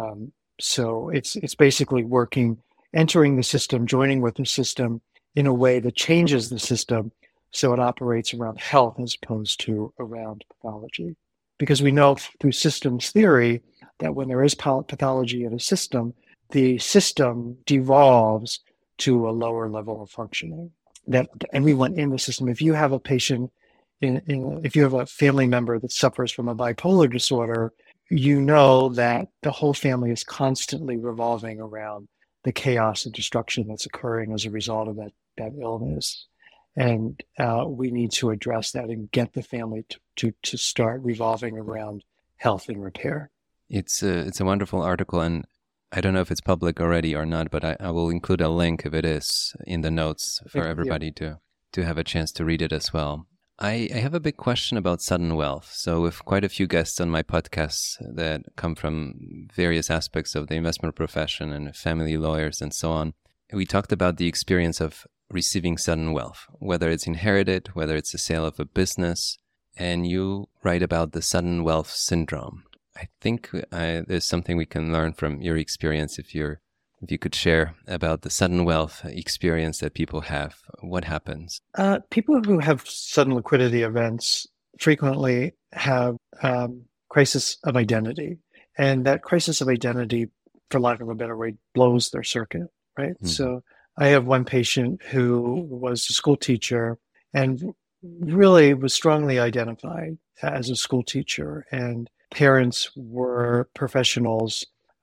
it's basically entering the system, joining with the system in a way that changes the system so it operates around health as opposed to around pathology. Because we know through systems theory that when there is pathology in a system, the system devolves to a lower level of functioning. That everyone in the system, if you have a patient, if you have a family member that suffers from a bipolar disorder, you know that the whole family is constantly revolving around the chaos and destruction that's occurring as a result of that illness. And we need to address that and get the family to start revolving around health and repair. It's a wonderful article, and I don't know if it's public already or not, but I will include a link if it is in the notes for everybody to have a chance to read it as well. I have a big question about sudden wealth. So with quite a few guests on my podcasts that come from various aspects of the investment profession and family lawyers and so on, we talked about the experience of receiving sudden wealth, whether it's inherited, whether it's the sale of a business, and you write about the sudden wealth syndrome. I think there's something we can learn from your experience if you could share about the sudden wealth experience that people have. What happens? People who have sudden liquidity events frequently have crisis of identity. And that crisis of identity, for lack of a better word, blows their circuit, right? Mm-hmm. So I have one patient who was a school teacher and really was strongly identified as a school teacher, and parents were professionals.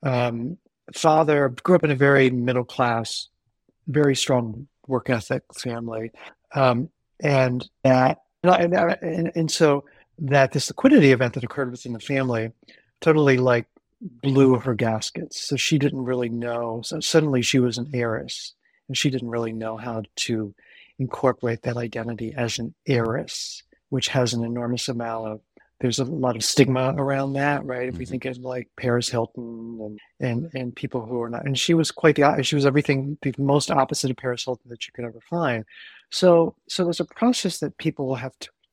Father grew up in a very middle class, very strong work ethic family, and so that this liquidity event that occurred within the family totally blew her gaskets. So she didn't really know. So suddenly she was an heiress, and she didn't really know how to incorporate that identity as an heiress, which has an enormous amount of. There's a lot of stigma around that, right? If we think of Paris Hilton and people who are not, and she was she was everything, the most opposite of Paris Hilton that you could ever find. So there's a process that people will have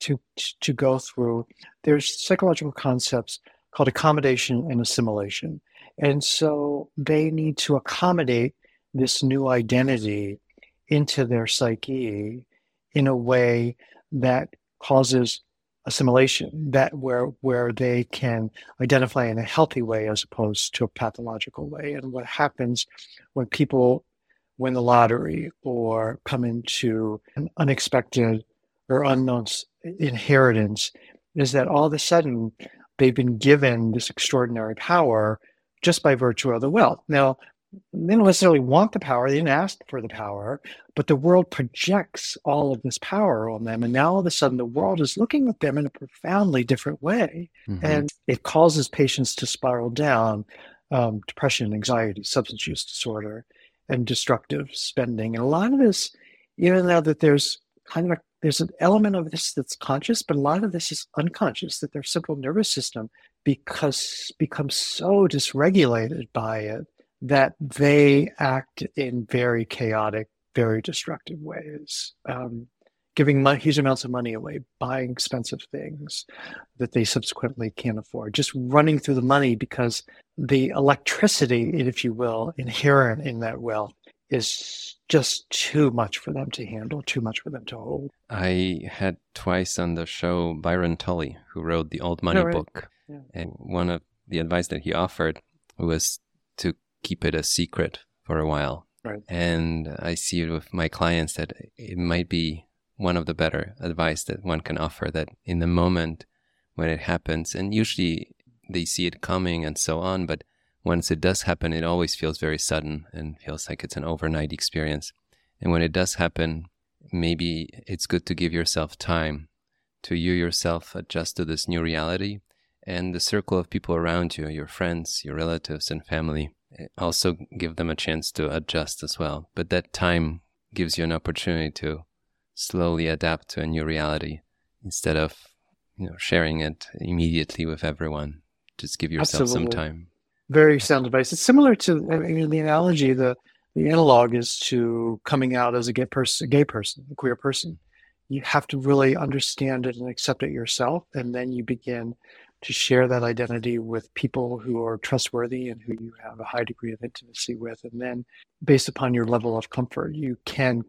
to go through. There's psychological concepts called accommodation and assimilation. And so they need to accommodate this new identity into their psyche in a way that causes assimilation, that where they can identify in a healthy way as opposed to a pathological way. And what happens when people win the lottery or come into an unexpected or unknown inheritance is that all of a sudden they've been given this extraordinary power just by virtue of the wealth. Now, they don't necessarily want the power, they didn't ask for the power, but the world projects all of this power on them. And now all of a sudden the world is looking at them in a profoundly different way. Mm-hmm. And it causes patients to spiral down, depression, anxiety, substance use disorder, and destructive spending. And a lot of this, even though that there's an element of this that's conscious, but a lot of this is unconscious, that their central nervous system becomes so dysregulated by it that they act in very chaotic, very destructive ways, giving huge amounts of money away, buying expensive things that they subsequently can't afford, just running through the money because the electricity, if you will, inherent in that wealth is just too much for them to handle, too much for them to hold. I had twice on the show Byron Tully, who wrote the Old Money book. Yeah. And one of the advice that he offered was to keep it a secret for a while. Right. And I see it with my clients that it might be one of the better advice that one can offer, that in the moment when it happens, and usually they see it coming and so on, but once it does happen, it always feels very sudden and feels like it's an overnight experience. And when it does happen, maybe it's good to give yourself time to you yourself adjust to this new reality, and the circle of people around you, your friends, your relatives and family, also give them a chance to adjust as well. But that time gives you an opportunity to slowly adapt to a new reality instead of sharing it immediately with everyone. Just give yourself some time. Very sound advice. It's similar to the analogy, the analog is to coming out as a gay person, a queer person. You have to really understand it and accept it yourself, and then you begin to share that identity with people who are trustworthy and who you have a high degree of intimacy with. And then based upon your level of comfort, you can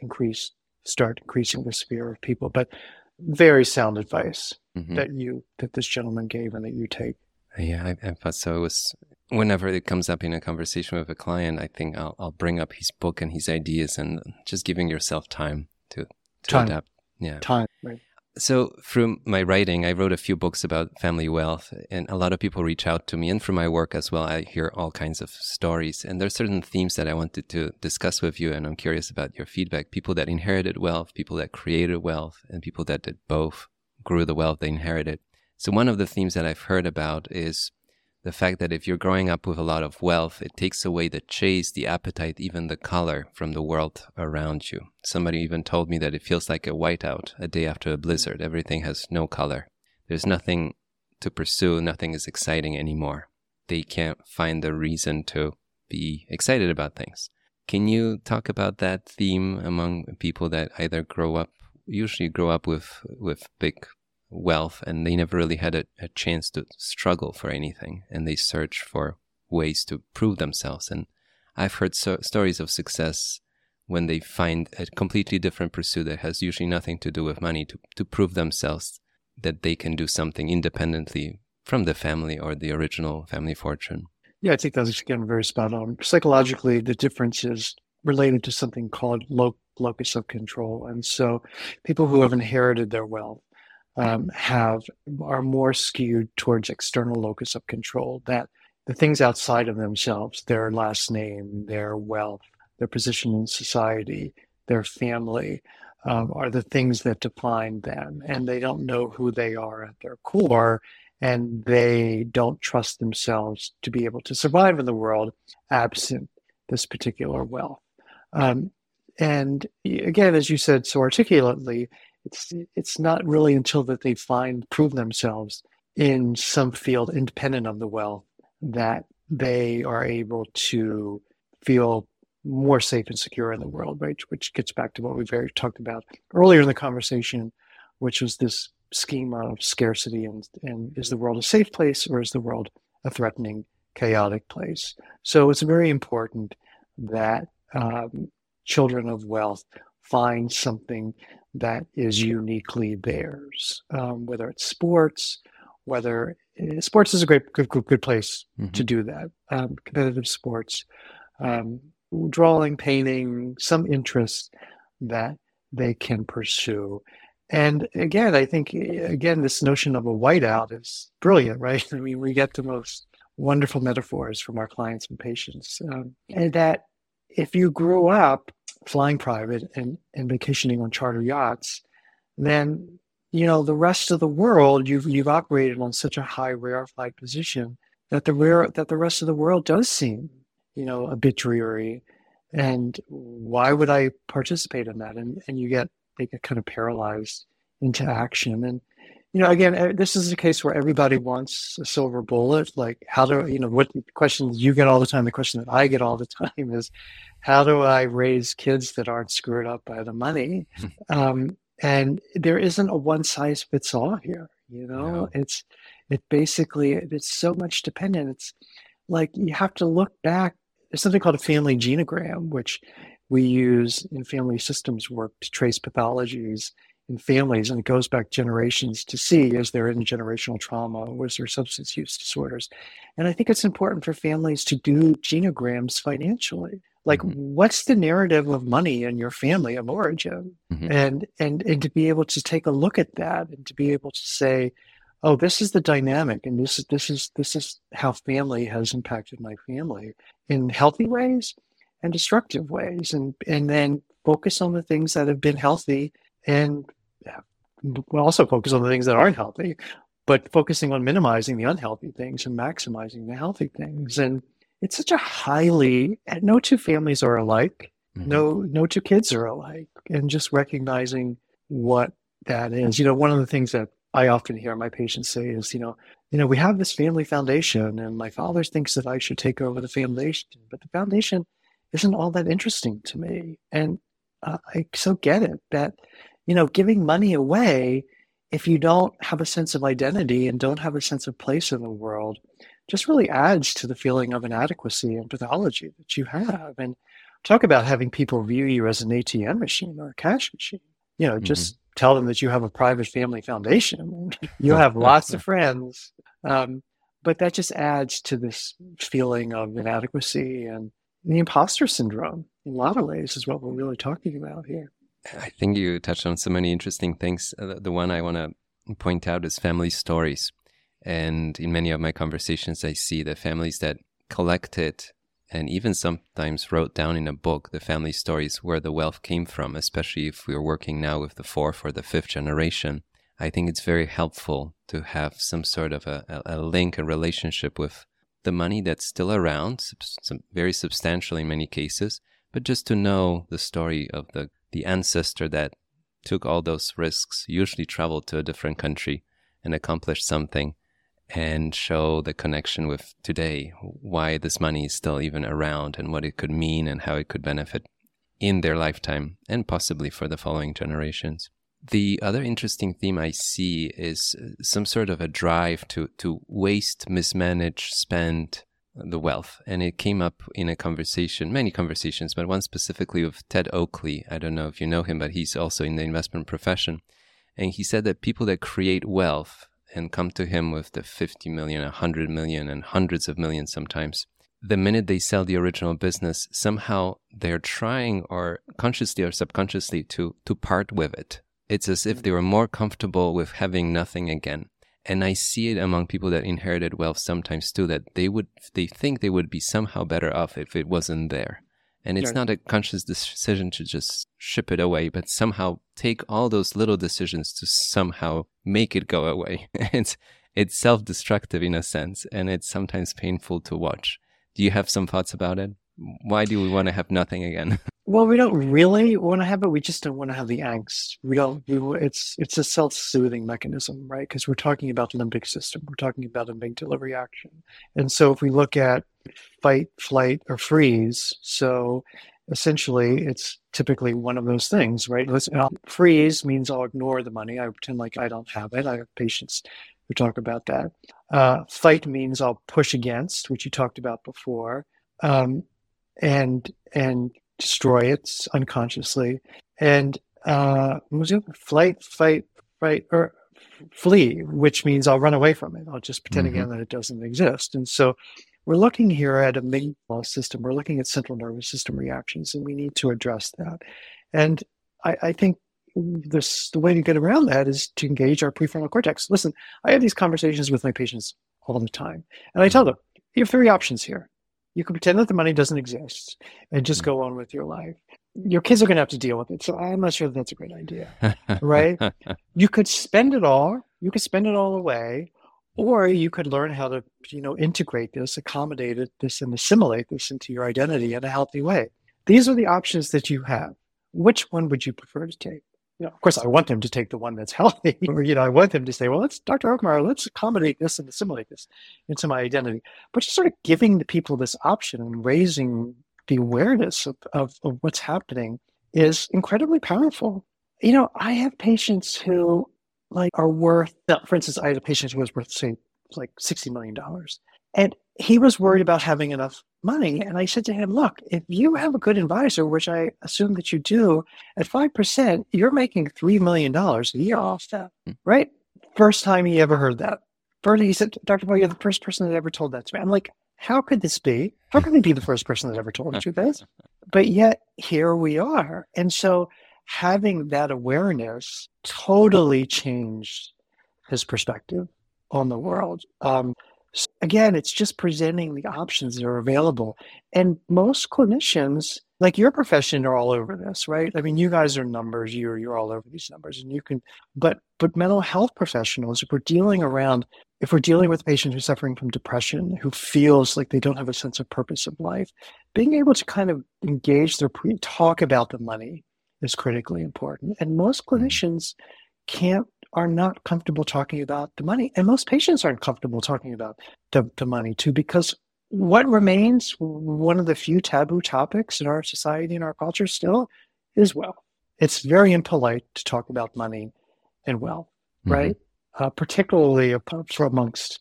start increasing the sphere of people. But very sound advice that this gentleman gave and that you take. Yeah, I thought so. It was, whenever it comes up in a conversation with a client, I think I'll bring up his book and his ideas, and just giving yourself time to adapt. Yeah. Time, right. So through my writing, I wrote a few books about family wealth, and a lot of people reach out to me, and from my work as well, I hear all kinds of stories. And there are certain themes that I wanted to discuss with you, and I'm curious about your feedback. People that inherited wealth, people that created wealth, and people that did both, grew the wealth they inherited. So one of the themes that I've heard about is the fact that if you're growing up with a lot of wealth, it takes away the chase, the appetite, even the color from the world around you. Somebody even told me that it feels like a whiteout a day after a blizzard. Everything has no color. There's nothing to pursue. Nothing is exciting anymore. They can't find the reason to be excited about things. Can you talk about that theme among people that either usually grow up with big wealth, and they never really had a chance to struggle for anything, and they search for ways to prove themselves? And I've heard stories of success when they find a completely different pursuit that has usually nothing to do with money, to prove themselves that they can do something independently from the family or the original family fortune. Yeah, I think that's, again, very spot on. Psychologically, the difference is related to something called locus of control. And so people who have inherited their wealth are more skewed towards external locus of control, that the things outside of themselves, their last name, their wealth, their position in society, their family, are the things that define them. And they don't know who they are at their core, and they don't trust themselves to be able to survive in the world absent this particular wealth. And again, as you said so articulately, it's not really until that they prove themselves in some field independent of the wealth that they are able to feel more safe and secure in the world, right? Which gets back to what we've already talked about earlier in the conversation, which was this schema of scarcity and is the world a safe place, or is the world a threatening, chaotic place? So it's very important that children of wealth find something that is uniquely theirs, whether it's sports, sports is a good place to do that. Competitive sports, drawing, painting, some interest that they can pursue. And again, I think, this notion of a whiteout is brilliant, right? I mean, we get the most wonderful metaphors from our clients and patients. And that if you grew up flying private and vacationing on charter yachts, then, the rest of the world, you've operated on such a high rarefied position that the rest of the world does seem, a bit dreary. And why would I participate in that? And they get kind of paralyzed into action. And, again, this is a case where everybody wants a silver bullet. Like, what question you get all the time, the question that I get all the time is, how do I raise kids that aren't screwed up by the money? And there isn't a one size fits all here. No. It's so much dependent. It's like you have to look back. There's something called a family genogram, which we use in family systems work to trace pathologies in families, and it goes back generations to see, is there intergenerational trauma? Was there substance use disorders? And I think it's important for families to do genograms financially. Like, what's the narrative of money in your family of origin? And to be able to take a look at that and to be able to say, oh, this is the dynamic, and this is how family has impacted my family in healthy ways and destructive ways, and then focus on the things that have been healthy, and we'll also focus on the things that aren't healthy, but focusing on minimizing the unhealthy things and maximizing the healthy things. And it's such a highly, no two families are alike. No two kids are alike. And just recognizing what that is. One of the things that I often hear my patients say is, we have this family foundation, and my father thinks that I should take over the foundation, but the foundation isn't all that interesting to me. And I so get it that, giving money away, if you don't have a sense of identity and don't have a sense of place in the world, just really adds to the feeling of inadequacy and pathology that you have. And talk about having people view you as an ATM machine or a cash machine. Just tell them that you have a private family foundation. You'll have lots of friends. But that just adds to this feeling of inadequacy, and the imposter syndrome in a lot of ways is what we're really talking about here. I think you touched on so many interesting things. The one I want to point out is family stories. And in many of my conversations, I see the families that collected and even sometimes wrote down in a book the family stories where the wealth came from, especially if we're working now with the fourth or the fifth generation. I think it's very helpful to have some sort of a link, a relationship with the money that's still around, very substantial in many cases, but just to know the story of the ancestor that took all those risks, usually traveled to a different country and accomplished something, and show the connection with today, why this money is still even around and what it could mean and how it could benefit in their lifetime and possibly for the following generations. The other interesting theme I see is some sort of a drive to waste, mismanage, spend the wealth. And it came up in a conversation, many conversations, but one specifically with Ted Oakley. I don't know if you know him, but he's also in the investment profession. And he said that people that create wealth and come to him with the 50 million, 100 million, and hundreds of millions sometimes, the minute they sell the original business, somehow they're trying, or consciously or subconsciously, to part with it. It's as if they were more comfortable with having nothing again. And I see it among people that inherited wealth sometimes too, that they think they would be somehow better off if it wasn't there. And it's not a conscious decision to just ship it away, but somehow take all those little decisions to somehow make it go away. It's self-destructive in a sense, and it's sometimes painful to watch. Do you have some thoughts about it? Why do we want to have nothing again? Well, we don't really want to have it. We just don't want to have the angst. It's a self-soothing mechanism, right? Because we're talking about the limbic system. We're talking about amygdala reaction. And so if we look at fight, flight, or freeze, so essentially it's typically one of those things, right? Freeze means I'll ignore the money. I pretend like I don't have it. I have patients who talk about that. Fight means I'll push against, which you talked about before. And destroy it unconsciously. And flight, fight, or flee, which means I'll run away from it. I'll just pretend again that it doesn't exist. And so we're looking here at a amygdala system. We're looking at central nervous system reactions, and we need to address that. And I think the way to get around that is to engage our prefrontal cortex. Listen, I have these conversations with my patients all the time, and I tell them, you have three options here. You can pretend that the money doesn't exist and just go on with your life. Your kids are going to have to deal with it. So I'm not sure that's a great idea, right? You could spend it all. You could spend it all away, or you could learn how to, integrate this, accommodate this, and assimilate this into your identity in a healthy way. These are the options that you have. Which one would you prefer to take? Of course, I want them to take the one that's healthy, or, I want them to say, well, Dr. Oakmeyer, let's accommodate this and assimilate this into my identity. But just sort of giving the people this option and raising the awareness of what's happening is incredibly powerful. I have patients who are worth, for instance, I had a patient who was worth, say, $60 million. And he was worried about having enough money. And I said to him, look, if you have a good advisor, which I assume that you do, at 5%, you're making $3 million a year off that, right? First time he ever heard that. First, he said, Dr. Boyle, you're the first person that ever told that to me. I'm like, how could this be? How can he be the first person that ever told you this? But yet, here we are. And so having that awareness totally changed his perspective on the world. Again, it's just presenting the options that are available. And most clinicians like your profession are all over this, right? I mean, you guys are numbers, you're all over these numbers, and you can, but mental health professionals, if we're dealing with a patient who's suffering from depression, who feels like they don't have a sense of purpose of life, being able to kind of engage talk about the money is critically important. And most clinicians are not comfortable talking about the money. And most patients aren't comfortable talking about the money too, because what remains one of the few taboo topics in our society and our culture still is wealth. It's very impolite to talk about money and wealth, right? Particularly amongst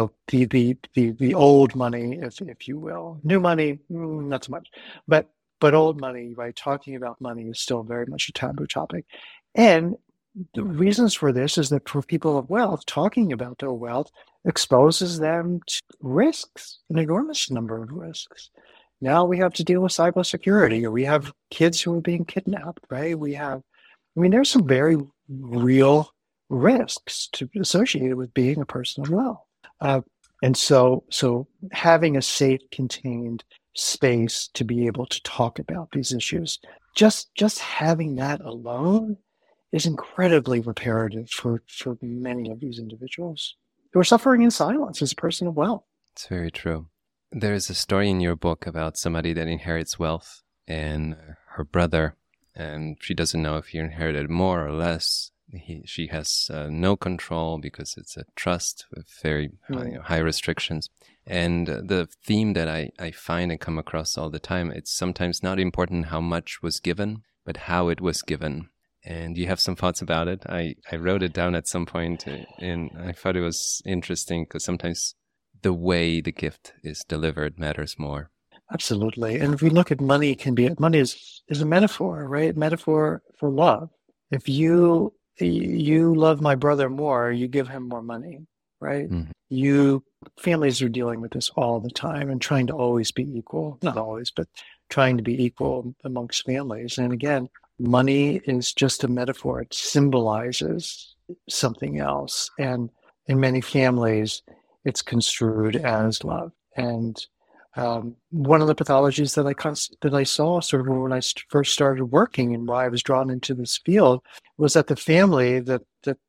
the old money, if you will. New money, not so much, but old money, right? Talking about money is still very much a taboo topic, and the reasons for this is that for people of wealth, talking about their wealth exposes them to risks, an enormous number of risks. Now we have to deal with cybersecurity, or we have kids who are being kidnapped, right? There's some very real risks associated with being a person of wealth. And so having a safe, contained space to be able to talk about these issues, just having that alone is incredibly reparative for many of these individuals who are suffering in silence as a person of wealth. It's very true. There's a story in your book about somebody that inherits wealth and her brother, and she doesn't know if he inherited more or less. She has no control because it's a trust with very high restrictions. And the theme that I find and come across all the time, it's sometimes not important how much was given, but how it was given. And you have some thoughts about it? I wrote it down at some point, and I thought it was interesting because sometimes the way the gift is delivered matters more. Absolutely. And if we look at money, money is a metaphor, right? Metaphor for love. If you love my brother more, you give him more money, right? Families are dealing with this all the time and trying to always be equal. Not always, but trying to be equal amongst families. And again, money is just a metaphor. It symbolizes something else. And in many families, it's construed as love. And one of the pathologies that I saw sort of when I first started working and why I was drawn into this field was that the family, the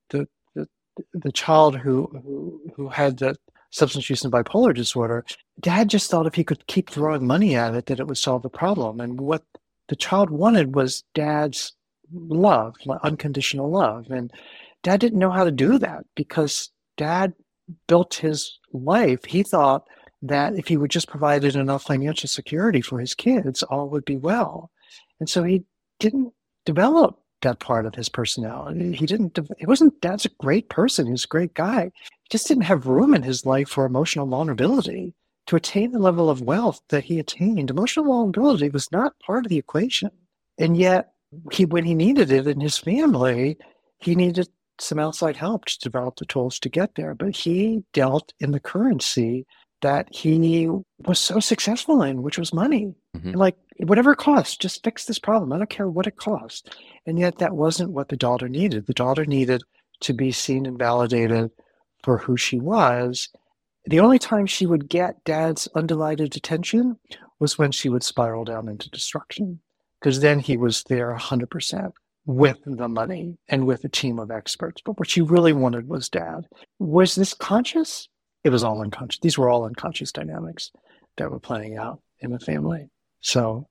child who had the substance use and bipolar disorder, dad just thought if he could keep throwing money at it, that it would solve the problem. And what the child wanted was dad's love, unconditional love. And dad didn't know how to do that because dad built his life. He thought that if he would just provided enough financial security for his kids, all would be well. And so he didn't develop that part of his personality. Dad's a great person. He's a great guy. He just didn't have room in his life for emotional vulnerability. To attain the level of wealth that he attained, emotional vulnerability was not part of the equation. And yet, when he needed it in his family, he needed some outside help to develop the tools to get there. But he dealt in the currency that he was so successful in, which was money. Like, whatever it costs, just fix this problem. I don't care what it costs. And yet that wasn't what the daughter needed. The daughter needed to be seen and validated for who she was. The only time she would get dad's undivided attention was when she would spiral down into destruction, because then he was there 100% with the money and with a team of experts. But what she really wanted was dad. Was this conscious? It was all unconscious. These were all unconscious dynamics that were playing out in the family. So,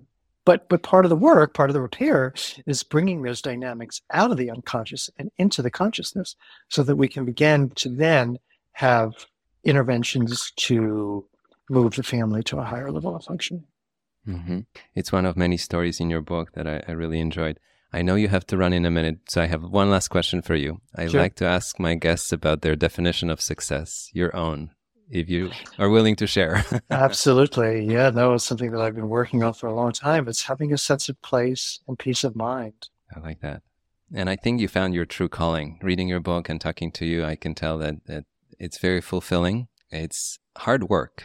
but part of the work, part of the repair is bringing those dynamics out of the unconscious and into the consciousness so that we can begin to then have interventions to move the family to a higher level of function. It's one of many stories in your book that I really enjoyed. I know you have to run in a minute, so I have one last question for you. I like to ask my guests about their definition of success, your own, if you are willing to share. Absolutely. Yeah, no, it's something that I've been working on for a long time. It's having a sense of place and peace of mind. I like that. And I think you found your true calling. Reading your book and talking to you, I can tell that it's very fulfilling. It's hard work.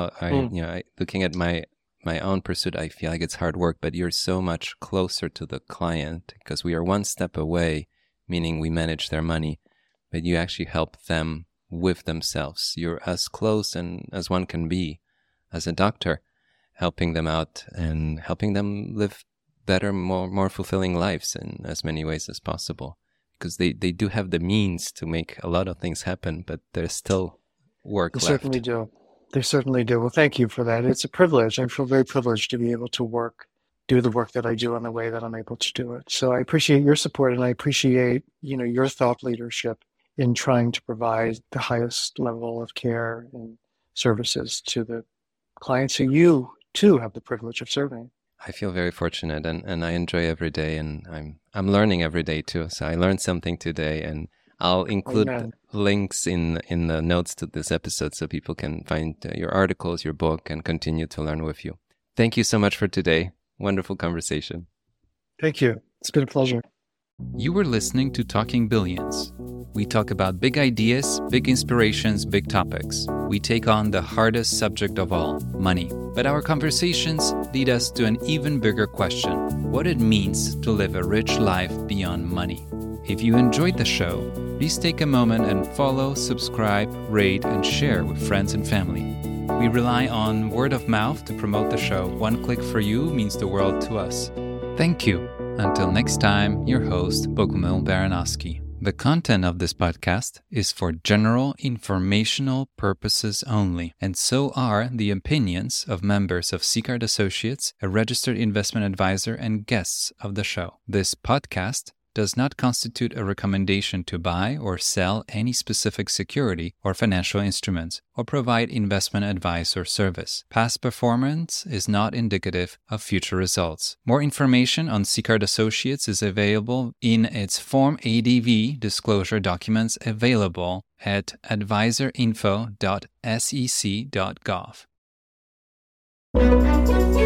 Looking at my own pursuit, I feel like it's hard work, but you're so much closer to the client because we are one step away, meaning we manage their money, but you actually help them with themselves. You're as close and as one can be as a doctor. helping them out and helping them live better, more fulfilling lives in as many ways as possible. Because they do have the means to make a lot of things happen, but there's still work left. They certainly do. They certainly do. Well, thank you for that. It's a privilege. I feel very privileged to be able to do the work that I do in the way that I'm able to do it. So I appreciate your support, and I appreciate, your thought leadership in trying to provide the highest level of care and services to the clients who you too have the privilege of serving. I feel very fortunate, and I enjoy every day, and I'm learning every day too. So I learned something today, and I'll include links in the notes to this episode so people can find your articles, your book, and continue to learn with you. Thank you so much for today. Wonderful conversation. Thank you. It's been a pleasure. You were listening to Talking Billions. We talk about big ideas, big inspirations, big topics. We take on the hardest subject of all, money. But our conversations lead us to an even bigger question: what it means to live a rich life beyond money. If you enjoyed the show, please take a moment and follow, subscribe, rate, and share with friends and family. We rely on word of mouth to promote the show. One click for you means the world to us. Thank you. Until next time, your host, Bogumil Baranowski. The content of this podcast is for general informational purposes only, and so are the opinions of members of Sicard Associates, a registered investment advisor, and guests of the show. This podcast does not constitute a recommendation to buy or sell any specific security or financial instruments, or provide investment advice or service. Past performance is not indicative of future results. More information on Sicard Associates is available in its Form ADV disclosure documents available at advisorinfo.sec.gov.